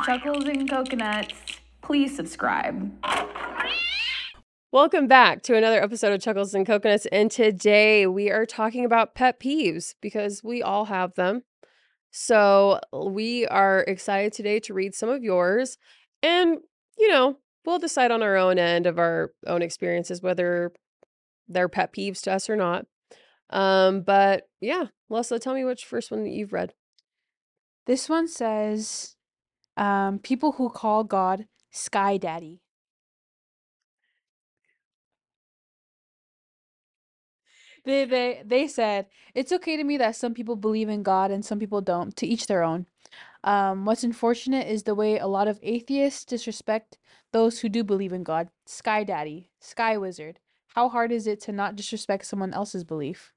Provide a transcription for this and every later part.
Chuckles and Coconuts. Please subscribe. Welcome back to another episode of Chuckles and Coconuts, and today we are talking about pet peeves because we all have them. So we are excited today to read some of yours, and we'll decide on our own end of our own experiences whether they're pet peeves to us or not. But yeah, Leslie, tell me which first one that you've read. This one says, people who call God Sky Daddy. They said, it's okay to me that some people believe in God and some people don't, to each their own. What's unfortunate is the way a lot of atheists disrespect those who do believe in God. Sky Daddy, Sky Wizard. How hard is it to not disrespect someone else's belief?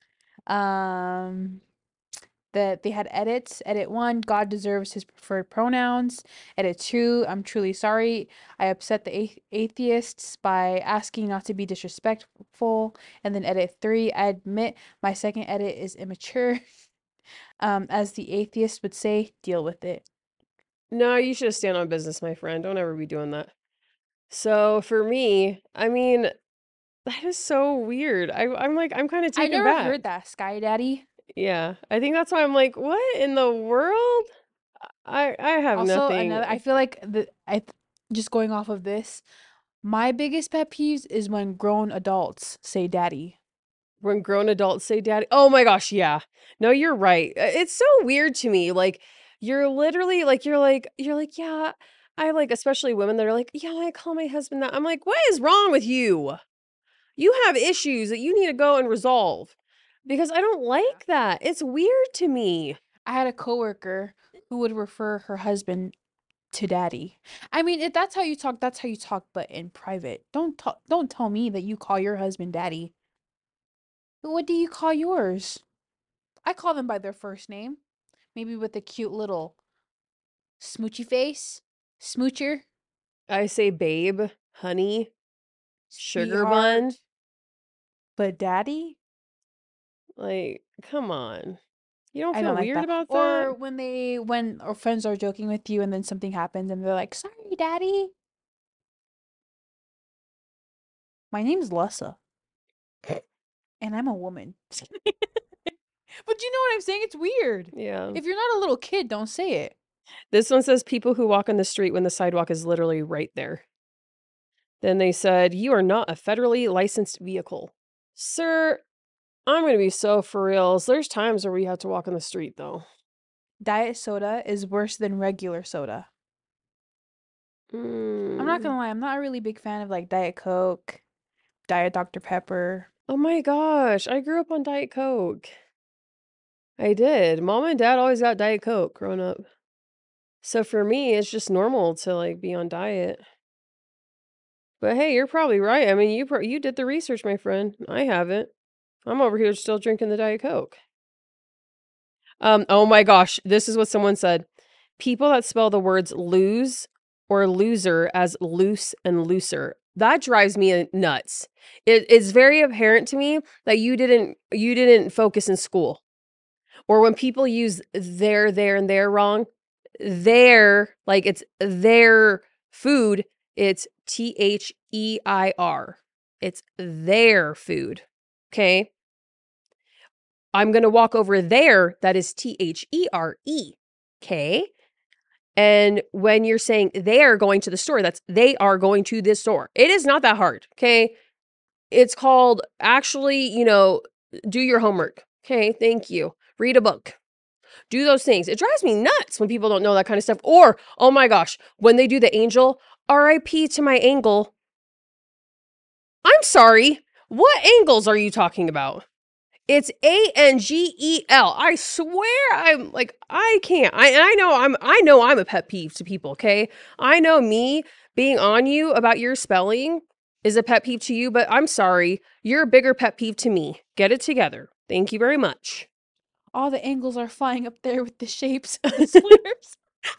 That they had edits. Edit 1, God deserves his preferred pronouns. Edit 2, I'm truly sorry. I upset the atheists by asking not to be disrespectful. And then edit 3, I admit my second edit is immature. As the atheist would say, deal with it. No, you should stand on business, my friend. Don't ever be doing that. So for me, I mean, that is so weird. I'm kind of I taken never back. heard that, Sky Daddy. Yeah, I think that's why I'm like, what in the world? I have Also, nothing. I feel like just going off of this, my biggest pet peeves is when grown adults say daddy. When grown adults say daddy. Oh my gosh, yeah. No, you're right. It's so weird to me. Like you're literally like you're like, yeah, I like, especially women that are like, yeah, I call my husband that. I'm like, what is wrong with you? You have issues that you need to go and resolve. Because I don't like that. It's weird to me. I had a coworker who would refer her husband to daddy. I mean, if that's how you talk, that's how you talk, but in private. Don't tell me that you call your husband daddy. What do you call yours? I call them by their first name. Maybe with a cute little smoochy face. Smoocher. I say babe, honey, sugar Sweetheart. bun. But daddy? Like, come on. You don't I feel don't like weird that. about Or that? when our friends are joking with you and then something happens and they're like, sorry, daddy. My name's Lessa. And I'm a woman. But you know what I'm saying? It's weird. Yeah. If you're not a little kid, don't say it. This one says people who walk on the street when the sidewalk is literally right there. Then they said, you are not a federally licensed vehicle. Sir, I'm going to be so for reals. There's times where we have to walk on the street, though. Diet soda is worse than regular soda. I'm not gonna lie, I'm not a really big fan of like Diet Coke, Diet Dr. Pepper. Oh my gosh, I grew up on Diet Coke. I did. Mom and Dad always got Diet Coke growing up. So for me, it's just normal to like be on diet. But hey, you're probably right. I mean, you did the research, my friend. I haven't. I'm over here still drinking the Diet Coke. Oh my gosh, this is what someone said. People that spell the words lose or loser as loose and looser. That drives me nuts. It's very apparent to me that you didn't focus in school. Or when people use there, and there wrong, their, like it's their food, it's THEIR. It's their food. Okay? I'm going to walk over there, that is THERE. Okay? And when you're saying they are going to the store, that's they are going to this store. It is not that hard. Okay? It's called actually, do your homework. Okay? Thank you. Read a book. Do those things. It drives me nuts when people don't know that kind of stuff. Or, oh my gosh, when they do the angel, RIP to my angle. I'm sorry. What angles are you talking about? It's ANGEL. I swear I'm like, I can't. I know I'm a pet peeve to people, okay? I know me being on you about your spelling is a pet peeve to you, but I'm sorry. You're a bigger pet peeve to me. Get it together. Thank you very much. All the angles are flying up there with the shapes of the squares.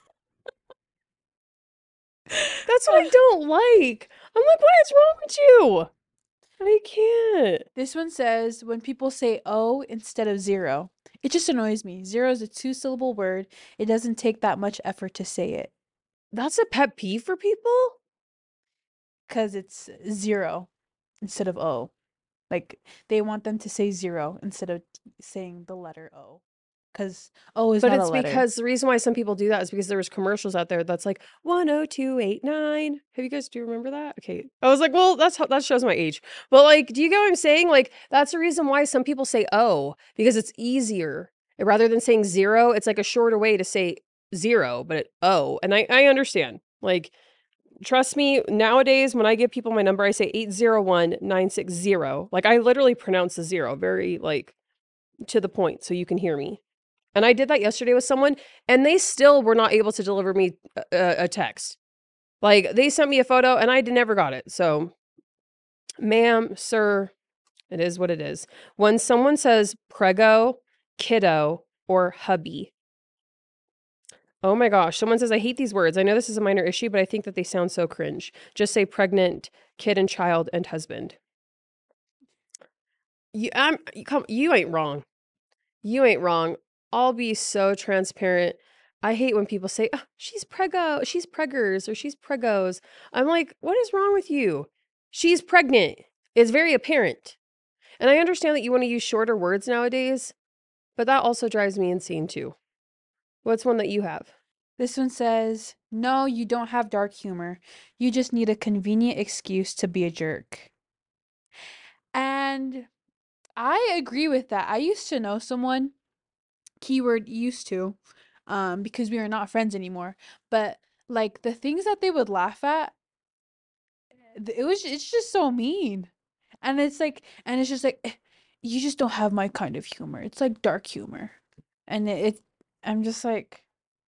That's what I don't like. I'm like, what is wrong with you? I can't. This one says when people say O instead of zero. It just annoys me. Zero is a 2-syllable word. It doesn't take that much effort to say it. That's a pet peeve for people? because it's 0 instead of O. Like they want them to say 0 instead of saying the letter O. Because O is But not a it's letter. because the reason why some people do that is because there was commercials out there that's like 10289. Do you remember that? Okay. I was like, well, that shows my age. But like, do you get what I'm saying? Like, that's the reason why some people say O, because it's easier. Rather than saying 0, it's like a shorter way to say 0, but O. And I understand. Like, trust me, nowadays when I give people my number, I say 801-960. Like, I literally pronounce the 0 very like to the point so you can hear me. And I did that yesterday with someone, and they still were not able to deliver me a text. Like, they sent me a photo, and I never got it. So, ma'am, sir, it is what it is. When someone says prego, kiddo, or hubby, oh my gosh, someone says, I hate these words. I know this is a minor issue, but I think that they sound so cringe. Just say pregnant, kid and child, and husband. You ain't wrong. You ain't wrong. I'll be so transparent. I hate when people say, oh, she's preggers, or she's pregos. I'm like, what is wrong with you? She's pregnant. It's very apparent. And I understand that you want to use shorter words nowadays, but that also drives me insane too. What's one that you have? This one says, no, you don't have dark humor. You just need a convenient excuse to be a jerk. And I agree with that. I used to know someone, keyword used to, because we are not friends anymore. But like the things that they would laugh at, it's just so mean. And it's just like, you just don't have my kind of humor. It's like dark humor. And I'm just like,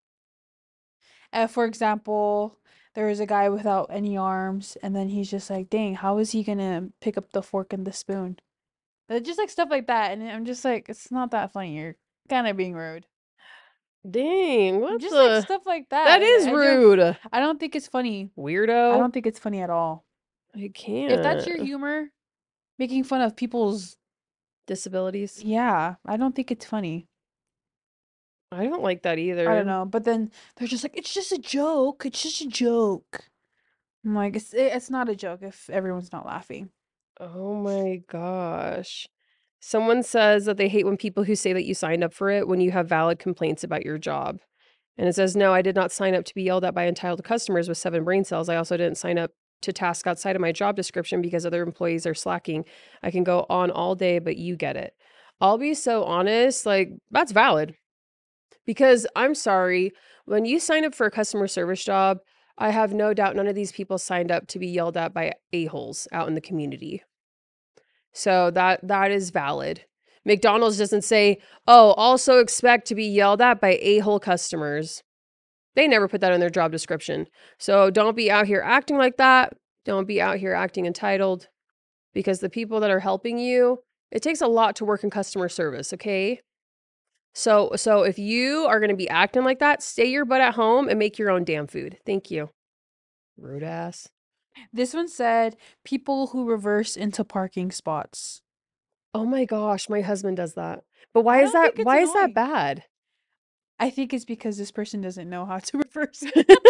for example, there was a guy without any arms, and then he's just like, dang, how is he gonna pick up the fork and the spoon? Just like stuff like that. And I'm just like, it's not that funny. You're kind of being rude. Dang, what Just the? like stuff like that. That is rude. I don't think it's funny. Weirdo. I don't think it's funny at all. I can't. If that's your humor, making fun of people's disabilities. Yeah, I don't think it's funny. I don't like that either. I don't know. But then they're just like, it's just a joke. It's just a joke. I'm like, it's not a joke if everyone's not laughing. Oh my gosh. Someone says that they hate when people who say that you signed up for it when you have valid complaints about your job. And it says, no, I did not sign up to be yelled at by entitled customers with 7 brain cells. I also didn't sign up to task outside of my job description because other employees are slacking. I can go on all day, but you get it. I'll be so honest, like, that's valid. Because I'm sorry, when you sign up for a customer service job, I have no doubt none of these people signed up to be yelled at by a-holes out in the community. So that is valid. McDonald's doesn't say, oh, also expect to be yelled at by a-hole customers. They never put that in their job description. So don't be out here acting like that. Don't be out here acting entitled, because the people that are helping you, it takes a lot to work in customer service, okay? So if you are going to be acting like that, stay your butt at home and make your own damn food. Thank you. Rude ass. This one said, people who reverse into parking spots. Oh my gosh, my husband does that. But why I is don't that think it's why is that annoying. bad? I think it's because this person doesn't know how to reverse.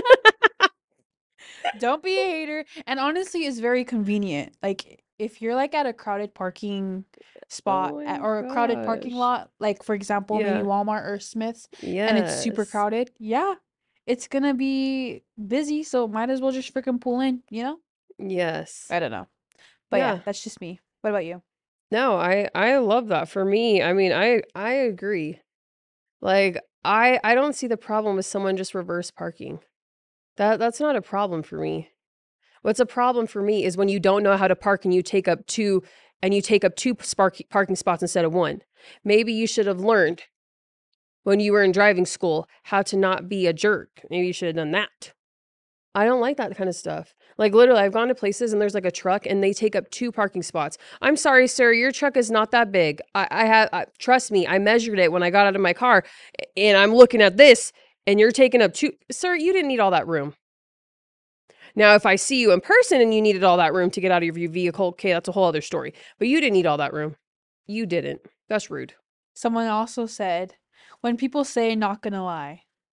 Don't be a hater. And honestly, it's very convenient. Like if you're like at a crowded parking spot Oh my or a crowded parking gosh. lot, like for example, maybe Yeah. Walmart or Smith's, and it's super Yes. crowded, yeah, it's gonna be busy, so might as well just freaking pull in, you know? Yes. I don't know. But yeah, Yeah. that's just me. What about you? No, I love that. For me, I mean, I agree. Like I don't see the problem with someone just reverse parking. That's not a problem for me. What's a problem for me is when you don't know how to park and you take up two parking spots instead of 1. Maybe you should have learned when you were in driving school how to not be a jerk. Maybe you should have done that. I don't like that kind of stuff. Like literally, I've gone to places and there's like a truck and they take up 2 parking spots. I'm sorry, sir, your truck is not that big. Trust me, I measured it when I got out of my car and I'm looking at this and you're taking up 2. Sir, you didn't need all that room. Now, if I see you in person and you needed all that room to get out of your vehicle, okay, that's a whole other story. But you didn't need all that room. You didn't. That's rude. Someone also said, when people say not gonna lie.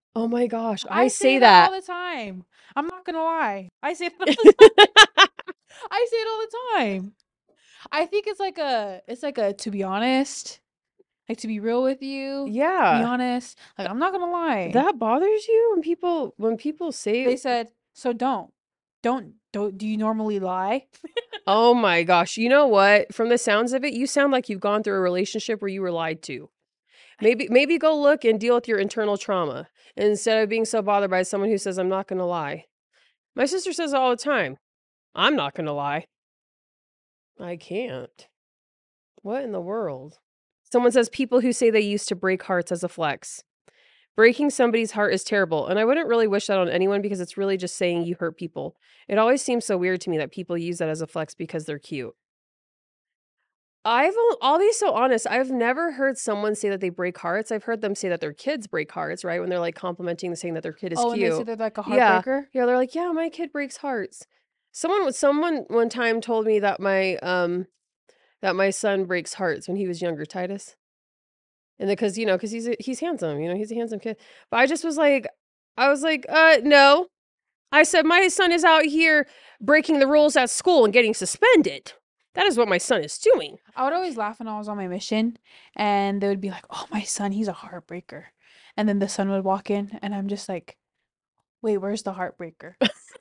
Oh my gosh, I I say all that. the time. I'm not gonna lie. I say that all the time. I say it all the time. I think it's like a to be honest, like to be real with you, to be Yeah. honest. Like I'm not gonna lie. That bothers you when people They say, said, so don't do you normally lie? "Oh my gosh, you know what? From the sounds of it, you sound like you've gone through a relationship where you were lied to." Maybe go look and deal with your internal trauma instead of being so bothered by someone who says, "I'm not gonna lie." My sister says it all the time. I'm not gonna lie. I can't. What in the world? Someone says people who say they used to break hearts as a flex. Breaking somebody's heart is terrible, and I wouldn't really wish that on anyone because it's really just saying you hurt people. It always seems so weird to me that people use that as a flex because they're cute. I'll be so honest, I've never heard someone say that they break hearts. I've heard them say that their kids break hearts, right? When they're like complimenting, saying that their kid is Oh, and they say cute. they're like a Yeah. heartbreaker. Yeah, they're like, "Yeah, my kid breaks hearts." Someone one time told me that my son breaks hearts when he was younger, Titus. And because, because he's handsome, he's a handsome kid. But I was like, no. I said, my son is out here breaking the rules at school and getting suspended. That is what my son is doing. I would always laugh when I was on my mission, and they would be like, "Oh, my son, he's a heartbreaker," and then the son would walk in, and I'm just like, "Wait, where's the heartbreaker?"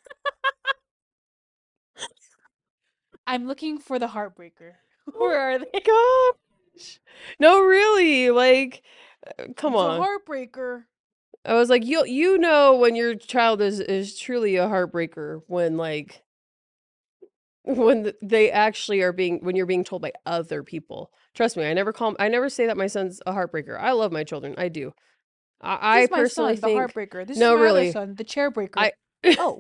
I'm looking for the heartbreaker. Where are they? Gosh. No, really. Like, come He's on. a heartbreaker. I was like, you know when your child is truly a heartbreaker when they actually when you're being told by other people. Trust me, I never say that my son's a heartbreaker. I love my children. I do. I This is my personally son, the think heartbreaker. This no, is my really. other son, the chairbreaker. I Oh,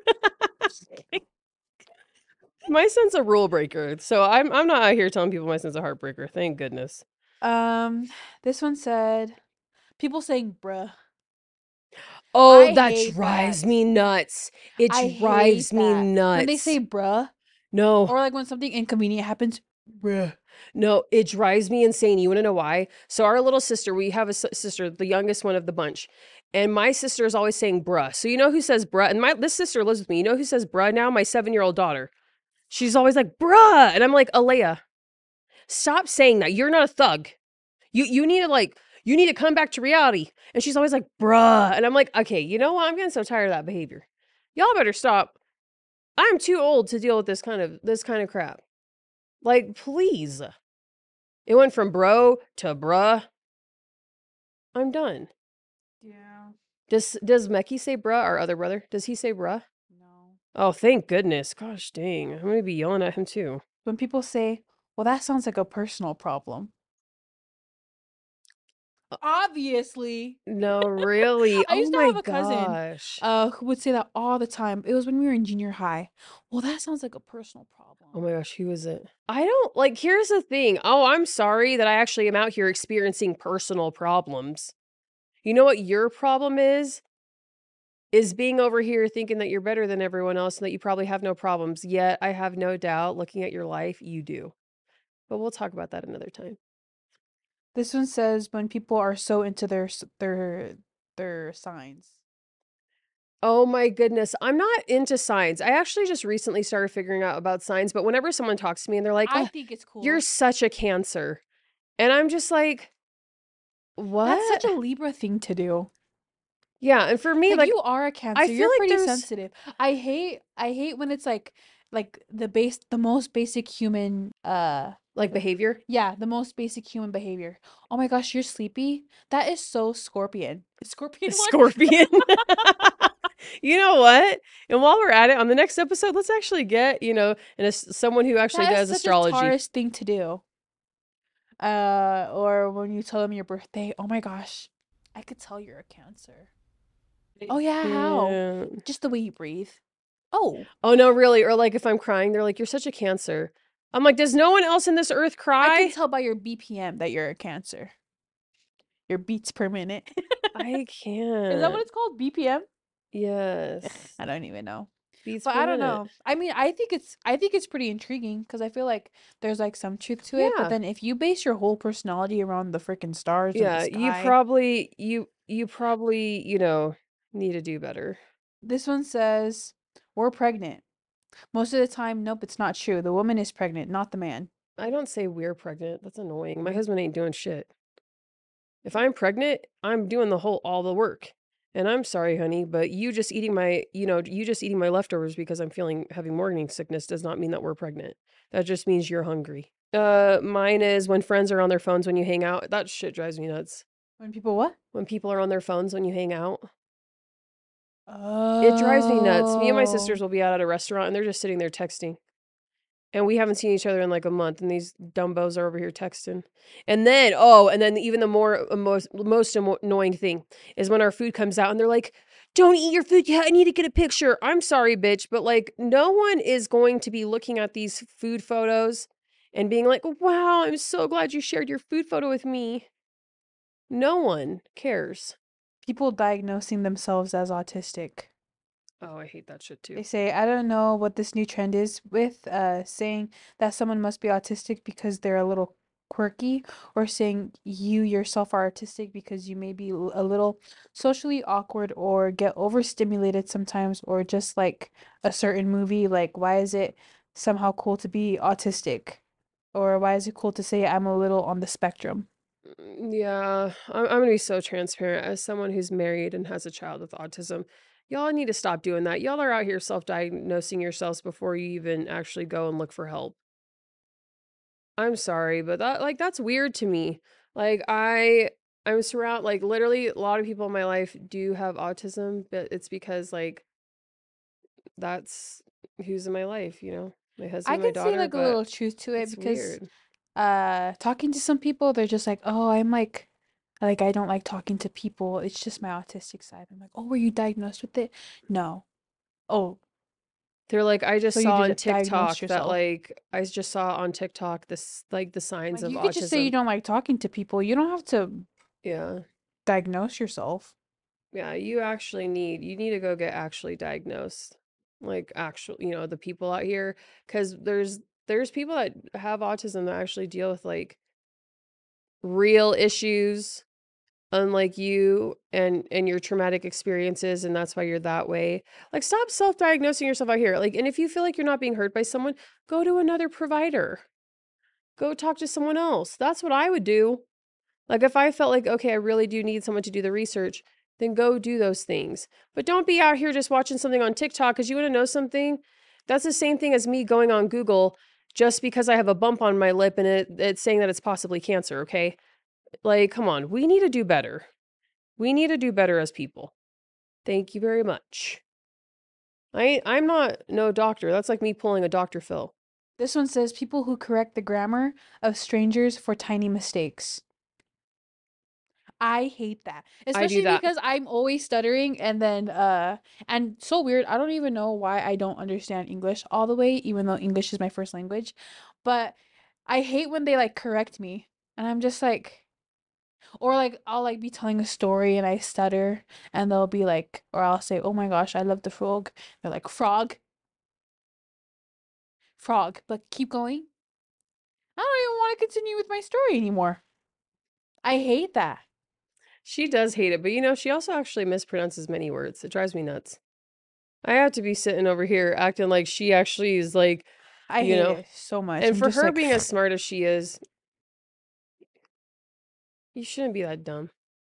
my son's a rule breaker. So I'm not out here telling people my son's a heartbreaker. Thank goodness. this one said, people saying "bruh." Oh, I that hate drives that. me nuts. It I drives hate me that. nuts. When they say "bruh," no. or like when something inconvenient happens, "bruh." No, it drives me insane. You want to know why? So our little sister, we have a sister, the youngest one of the bunch. And my sister is always saying bruh. So you know who says bruh? And this sister lives with me. You know who says bruh now? My 7-year-old daughter. She's always like, bruh. And I'm like, Alea, stop saying that. You're not a thug. You need to come back to reality. And she's always like, bruh. And I'm like, okay, you know what? I'm getting so tired of that behavior. Y'all better stop. I'm too old to deal with this kind of crap. Like, please. It went from bro to bruh. I'm done. Yeah. Does Meki say bruh, our other brother? Does he say bruh? No. Oh, thank goodness. Gosh dang. I'm gonna be yelling at him too. When people say, "Well, that sounds like a personal problem." Obviously. No, really. I Oh used to my have a cousin gosh. who would say that all the time. It was when we were in junior high. "Well, that sounds like a personal problem." Oh my gosh, who is it? I don't here's the thing. Oh, I'm sorry that I actually am out here experiencing personal problems. You know what your problem is? Is being over here thinking that you're better than everyone else and that you probably have no problems. Yet I have no doubt looking at your life, you do. But we'll talk about that another time. This one says when people are so into their signs. Oh my goodness. I'm not into signs. I actually just recently started figuring out about signs, but whenever someone talks to me and they're like, I "Oh, think it's cool. you're such a Cancer." And I'm just like, what? That's such a Libra thing to do. Yeah, and for me, Like, you are a Cancer. feel You're like pretty there's sensitive. I hate when it's like the most basic human behavior. yeah, the most basic human behavior. Oh my gosh, you're sleepy? That is so Scorpion. Scorpion one? Scorpion. You know what? And while we're at it, on the next episode, let's actually get, someone who actually That does is such astrology. a Taurus thing to do. Or when you tell them your birthday. Oh my gosh. I could tell you're a Cancer. Oh yeah, how? Yeah. Just the way you breathe. Oh. Oh no, really? Or like if I'm crying, they're like, "You're such a Cancer." I'm like, "Does no one else in this earth I cry?" can tell by your BPM that you're a Cancer. Your beats per minute. I can't. Is that what it's called? BPM? Yes. I don't even know. Beats But per I don't minute. know. I mean, I think it's pretty intriguing because I feel like there's like some truth to it. Yeah. But then if you base your whole personality around the freaking stars and Yeah, the you sky, probably you probably, you know, need to do better. This one says, we're pregnant. Most of the time, nope, it's not true. The woman is pregnant, not the man. I don't say we're pregnant. That's annoying. My husband ain't doing shit. If I'm pregnant, I'm doing all the work. And I'm sorry, honey, but you just eating my leftovers because I'm having morning sickness does not mean that we're pregnant. That just means you're hungry. Mine is when friends are on their phones when you hang out. That shit drives me nuts. When people what? When people are on their phones when you hang out. It drives me nuts. Me and my sisters will be out at a restaurant and they're just sitting there texting. And we haven't seen each other in like a month, and these dumbos are over here texting. And then even the most annoying thing is when our food comes out and they're like, "Don't eat your food yet. I need to get a picture." I'm sorry, bitch, but like no one is going to be looking at these food photos and being like, "Wow, I'm so glad you shared your food photo with me." No one cares. People diagnosing themselves as autistic. Oh, I hate that shit They too. say, I don't know what this new trend is with saying that someone must be autistic because they're a little quirky, or saying you yourself are autistic because you may be a little socially awkward or get overstimulated sometimes, or just like a certain movie. Like, why is it somehow cool to be autistic? Or why is it cool to say I'm a little on the spectrum? Yeah, I'm gonna be so transparent as someone who's married and has a child with autism. Y'all need to stop doing that. Y'all are out here self-diagnosing yourselves before you even actually go and look for help. I'm sorry, but that's weird to me. Like I'm surrounded like literally a lot of people in my life do have autism, but it's because like that's who's in my life, you know? My I husband, my can see daughter, like a but little truth to it it's because weird. talking to some people, they're just like, oh, I'm like I don't like talking to people, it's just my autistic side. I'm like, oh, were you diagnosed with it? No. Oh, They're like, I so just you saw on did diagnose TikTok that yourself. I just saw on TikTok this like the signs Like, of you could just say you autism. don't like talking to people, you don't have to Yeah. diagnose yourself. Yeah, you need to go get actually diagnosed. Like actual, you know, the people out here, because there's people that have autism that actually deal with like real issues, unlike you and your traumatic experiences, and that's why you're that way. Like stop self-diagnosing yourself out here. Like, and if you feel like you're not being heard by someone, go to another provider. Go talk to someone else. That's what I would do. Like if I felt like, okay, I really do need someone to do the research, then go do those things. But don't be out here just watching something on TikTok because you want to know something. That's the same thing as me going on Google just because I have a bump on my lip and it's saying that it's possibly cancer, okay? Like, come on, we need to do better. We need to do better as people. Thank you very much. I'm not no doctor. That's like me pulling a Dr. Phil. This one says people who correct the grammar of strangers for tiny mistakes. I hate that. I do Especially that. because I'm always stuttering, and then and so weird. I don't even know why I don't understand English all the way, even though English is my first language. But I hate when they like correct me. And I'm just like, or like I'll like be telling a story and I stutter, and they'll be like, or I'll say, "Oh my gosh, I love the frog." They're like, "Frog." Frog. But keep going. I don't even want to continue with my story anymore. I hate that. She does hate it, but you know, she also actually mispronounces many words. It drives me nuts. I have to be sitting over here acting like she actually is like, I you hate know, it so much. and I'm for just her like, being as smart as she is, you shouldn't be that dumb.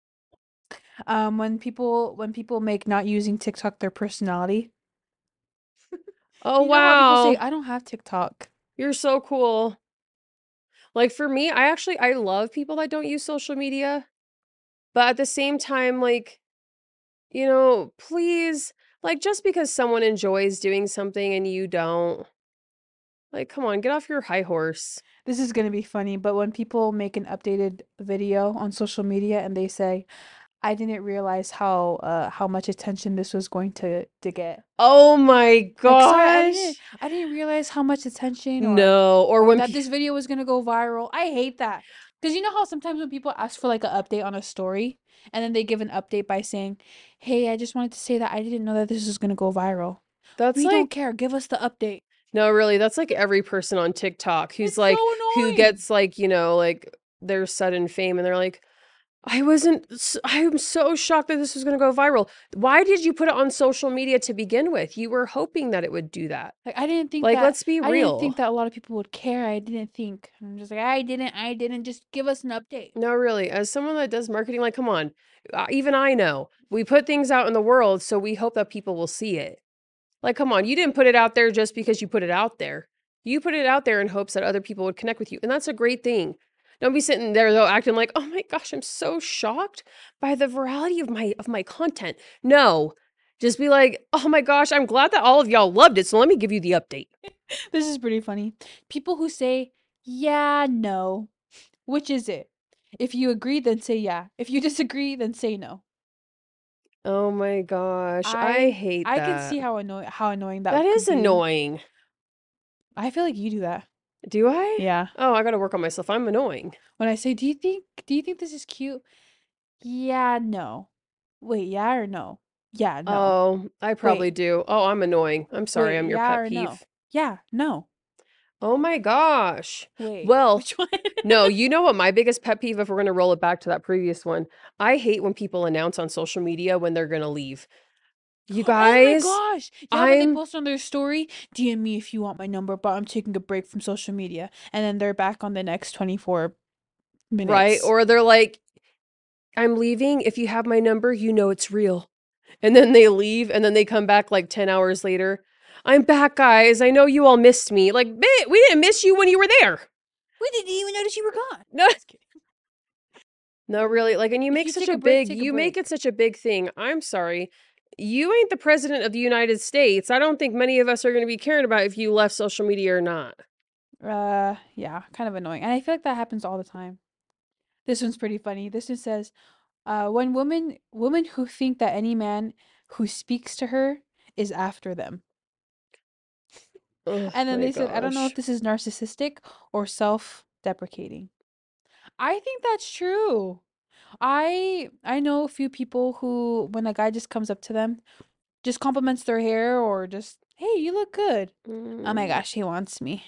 when people make not using TikTok their personality. Oh, You know how people say, wow. I don't have TikTok. You're so cool. Like for me, I love people that don't use social media, but at the same time, like, you know, please, like just because someone enjoys doing something and you don't, like, come on, get off your high horse. This is gonna be funny, but when people make an updated video on social media and they say, I didn't realize how much attention this was going to get. Oh my Like, sorry, I didn't gosh. I didn't realize how much attention, No, or or when that people this video was gonna go viral. I hate that. Because you know how sometimes when people ask for like an update on a story, and then they give an update by saying, "Hey, I just wanted to say that I didn't know that this was gonna go viral." that's We don't like care. Give us the update. no, really, that's like every person on TikTok who's It's so like who annoying. gets like, you know, like their sudden fame and they're like, I'm so shocked that this was going to go viral. Why did you put it on social media to begin with? You were hoping that it would do that. Like I didn't think Like, that let's be I didn't think real. that a lot of people would care. I'm just like I didn't just give us an update. No, really. As someone that does marketing, like, come on. Even I know. We put things out in the world, so we hope that people will see it. Like, come on. You didn't put it out there just because you put it out there. You put it out there in hopes that other people would connect with you. And that's a great thing. Don't be sitting there though acting like, "Oh my gosh, I'm so shocked by the virality of my content." No. Just be like, "Oh my gosh, I'm glad that all of y'all loved it. So let me give you the update." This is pretty funny. People who say, yeah, no. Which is it? If you agree, then say yeah. If you disagree, then say no. Oh my gosh. I I hate I that. can see how annoying that That could is be. annoying. I feel like you do that. Do I? Yeah. Oh, I gotta work on myself. I'm annoying. When I say, do you think this is cute? Yeah, no. Wait, yeah or no? Yeah, no. Oh, I probably Wait, do. Oh, I'm annoying. I'm sorry. wait, I'm your yeah pet or no? peeve. Yeah, no. Oh my gosh. Wait, Well, which one? no, you know what my biggest pet peeve, if we're going to roll it back to that previous one, I hate when people announce on social media when they're going to leave. You Oh my guys, gosh. Yeah, when they I'm post on their story, DM me if you want my number, but I'm taking a break from social media. And then they're back on the next 24 minutes. right. Or they're like, I'm leaving. If you have my number, you know it's real. And then they leave and then they come back like 10 hours later. I'm back, guys. I know you all missed me. Like, we didn't miss you when you were there. We didn't even notice you were gone. No, Just kidding. no, really. Like, and you If make you such take a a break, big, take a you make break. it such a big thing. I'm sorry. You ain't the president of the United States. I don't think many of us are going to be caring about if you left social media or not. Yeah, kind of annoying. And I feel like that happens all the time. This one's pretty funny. This one says, when women who think that any man who speaks to her is after them. Oh And then my they said, I don't know if gosh. this is narcissistic or self-deprecating. I think that's true. I know a few people who, when a guy just comes up to them, just compliments their hair or just, hey, you look good. Oh my Mm, gosh, he wants me.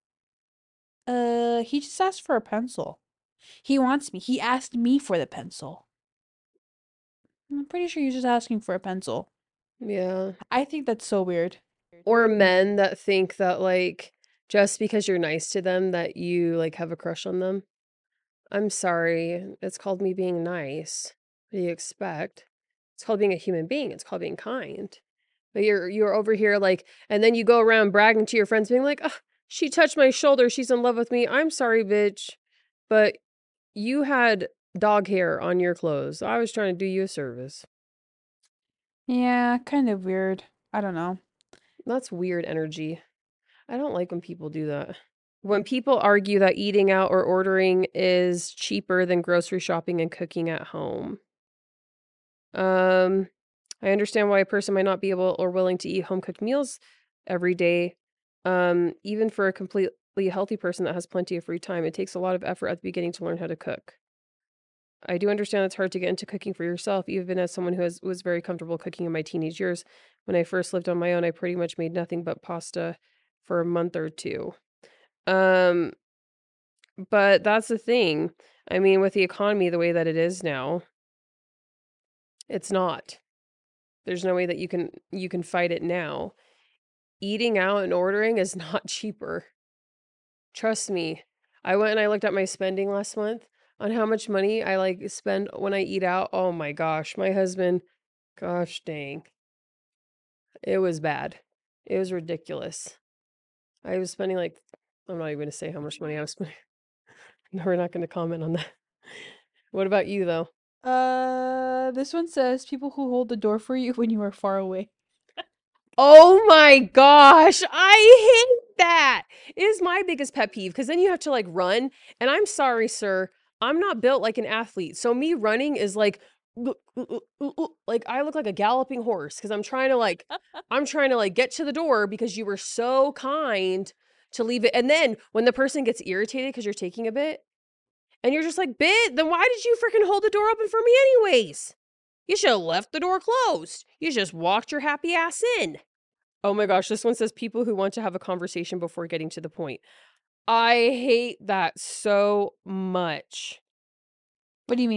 He just asked for a pencil. He wants me. He asked me for the pencil. I'm pretty sure he's just asking for a pencil. yeah. I think that's so weird. Or men that think that, like, just because you're nice to them that you, like, have a crush on them. I'm sorry. It's called me being nice. What do you expect? It's called being a human being. It's called being kind. But you're over here like, and then you go around bragging to your friends, being like, "Oh, she touched my shoulder. She's in love with me." I'm sorry, bitch, but you had dog hair on your clothes. I was trying to do you a service. Yeah, kind of weird. I don't know. That's weird energy. I don't like when people do that. When people argue that eating out or ordering is cheaper than grocery shopping and cooking at home. I understand why a person might not be able or willing to eat home cooked meals every day. Even for a completely healthy person that has plenty of free time, it takes a lot of effort at the beginning to learn how to cook. I do understand it's hard to get into cooking for yourself, even as someone who was very comfortable cooking in my teenage years. When I first lived on my own, I pretty much made nothing but pasta for a month or two. Um, but that's the thing. I mean, with the economy the way that it is now, it's not. There's no way that you can fight it now. Eating out and ordering is not cheaper. Trust me. I went and I looked at my spending last month on how much money I like spend when I eat out. Oh my gosh, my husband, gosh dang. It was bad. It was ridiculous. I was spending like, I'm not even going to say how much money I was spending. No, we're not going to comment on that. What about you though? This one says people who hold the door for you when you are far away. Oh my gosh, I hate that. It is my biggest pet peeve because then you have to like run. And I'm sorry, sir, I'm not built like an athlete. So me running is like, like I look like a galloping horse because I'm trying to like get to the door because you were so kind to leave it. And then when the person gets irritated because you're taking a bit and you're just like, bit, then why did you freaking hold the door open for me anyways? You should have left the door closed. You just walked your happy ass in. Oh my gosh, this one says people who want to have a conversation before getting to the point. I hate that so much. What do you mean?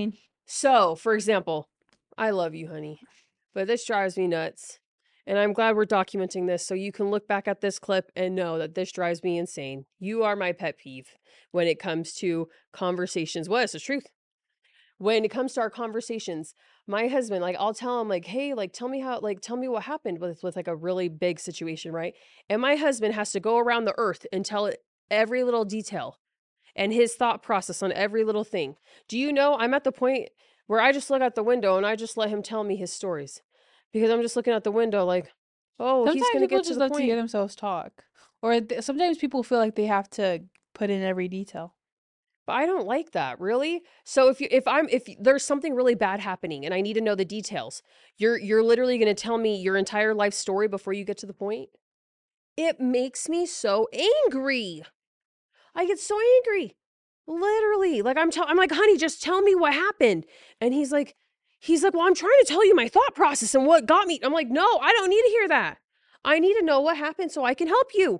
So, for example, I love you, honey, but this drives me nuts. And I'm glad we're documenting this so you can look back at this clip and know that this drives me insane. You are my pet peeve when it comes to conversations. Well, it's the truth. When it comes to our conversations, my husband, like, I'll tell him, like, hey, like, tell me how, like, tell me what happened with like a really big situation, right? And my husband has to go around the earth and tell it every little detail and his thought process on every little thing. Do you know I'm at the point where I just look out the window and I just let him tell me his stories because I'm just looking out the window like, oh, he's Sometimes going to people get to just the love to hear point. themselves talk, or sometimes people feel like they have to put in every detail. But I don't like that, really. So if there's something really bad happening and I need to know the details, you're literally going to tell me your entire life story before you get to the point? It makes me so angry. I get so angry. Literally. Like I'm like, "Honey, just tell me what happened." And he's like, "Well, I'm trying to tell you my thought process and what got me." I'm like, "No, I don't need to hear that. I need to know what happened so I can help you."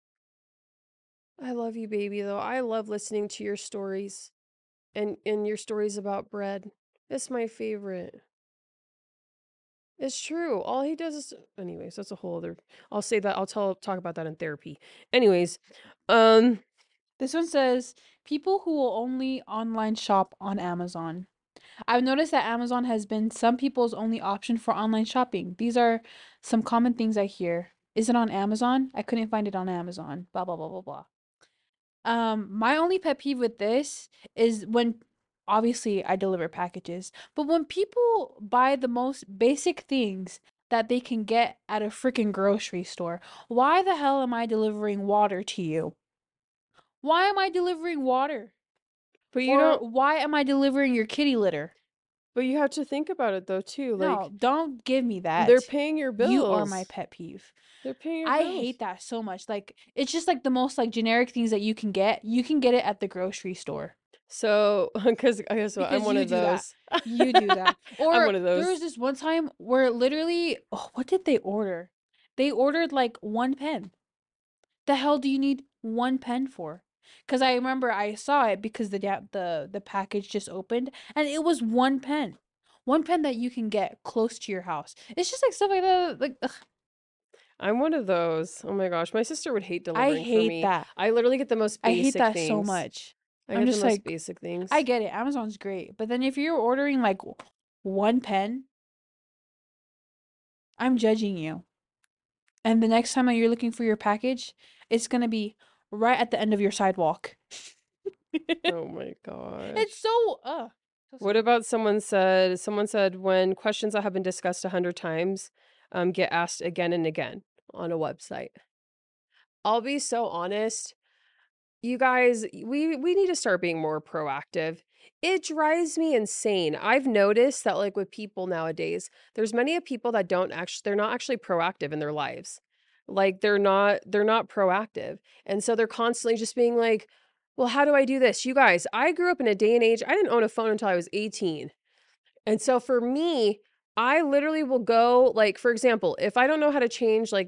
I love you, baby, though. I love listening to your stories and your stories about bread. It's my favorite. It's true. All he does is anyways, that's a whole other I'll say that talk about that in therapy. Anyways, um This one says people who will only online shop on Amazon. I've noticed that Amazon has been some people's only option for online shopping. These are some common things I hear. Is it on Amazon? I couldn't find it on Amazon. Blah blah blah blah blah. My only pet peeve with this is when obviously I deliver packages, but when people buy the most basic things that they can get at a freaking grocery store, why the hell am I delivering water to you? Why am I delivering water? but you Or don't why am I delivering your kitty litter? but you have to think about it though too. No, Like don't give me they're that. paying your You are my bills. pet peeve. They're paying your I bills. hate that so much. Like it's just like the most like generic things that you can get. You can get it at the grocery store So, because I guess what, I'm because one you of do that. those. You do that. I'm Or one of there was those. this one time where literally, oh, what did they order? They ordered like one pen. The hell do you need one pen for? Because I remember I saw it because the package just opened and it was one pen that you can get close to your house. It's just like stuff like that. Like ugh, I'm one of those. Oh my gosh, my sister would hate I delivering for hate me. that. I literally get the most I hate basic that so things. much. I I'm get the just most like, basic I things. get it. Amazon's great, but then if you're ordering like one pen, I'm judging you. And the next time that you're looking for your package, it's gonna be right at the end of your sidewalk. Oh my It's gosh. so so What stupid. about someone said when questions that have been discussed 100 times get asked again and again on a website. I'll be so honest. You guys, we need to start being more proactive. It drives me insane. I've noticed that like with people nowadays, there's many of people that don't actually they're not actually proactive in their lives. Like they're not proactive. And so they're constantly just being like, "Well, how do I do this?" You guys, I grew up in a day and age I didn't own a phone until I was 18. And so for me, I literally will go like for example, if I don't know how to change like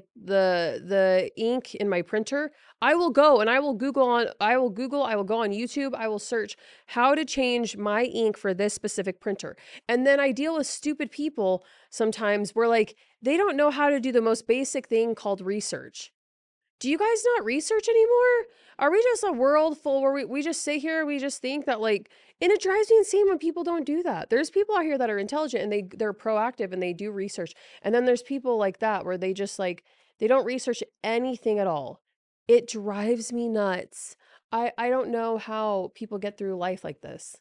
the ink in my printer, I will go and I will Google, I will go on YouTube, I will search how to change my ink for this specific printer. And then I deal with stupid people sometimes where like they don't know how to do the most basic thing called research. Do you guys not research anymore? Are we just a world full where we just sit here, we just think that like and it drives me insane when people don't do that. There's people out here that are intelligent and they're proactive and they do research. And then there's people like that where they just like they don't research anything at all. It drives me nuts. I don't know how people get through life like this.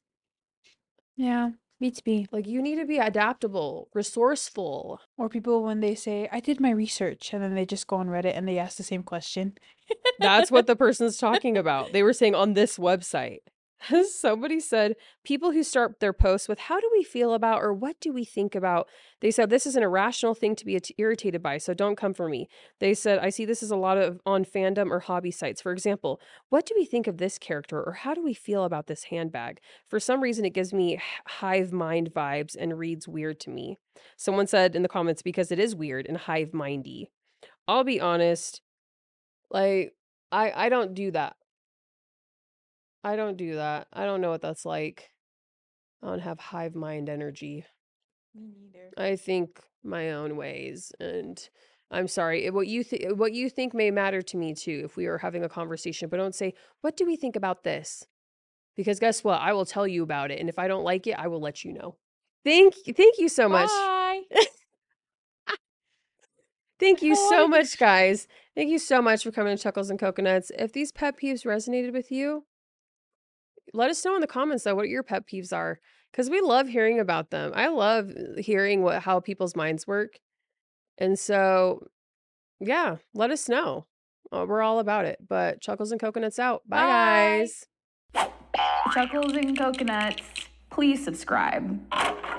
Yeah, beats me. Like you need to be adaptable, resourceful. Or people when they say, I did my research, and then they just go on Reddit and they ask the same question. That's what the person's talking about. They were saying on this website. Somebody said people who start their posts with how do we feel about or what do we think about? They said this is an irrational thing to be irritated by, so don't come for me. They said I see this is a lot of on fandom or hobby sites. For example, what do we think of this character or how do we feel about this handbag? For some reason it gives me hive mind vibes and reads weird to me. Someone said in the comments because it is weird and hive mindy. I'll be honest, like I don't do that. I don't do that. I don't know what that's like. I don't have hive mind energy. Me neither. I think my own ways, and I'm sorry. What you think may matter to me too if we are having a conversation, but don't say, "What do we think about this?" Because guess what? I will tell you about it, and if I don't like it, I will let you know. Thank you so much. Bye. Thank you I so wanna- much, guys. Thank you so much for coming to Chuckles and Coconuts. If these pet peeves resonated with you, let us know in the comments though what your pet peeves are, because we love hearing about them. I love hearing how people's minds work. And so, yeah, let us know. We're all about it. But Chuckles and Coconuts out. Bye, Bye. guys. Chuckles and Coconuts, please subscribe.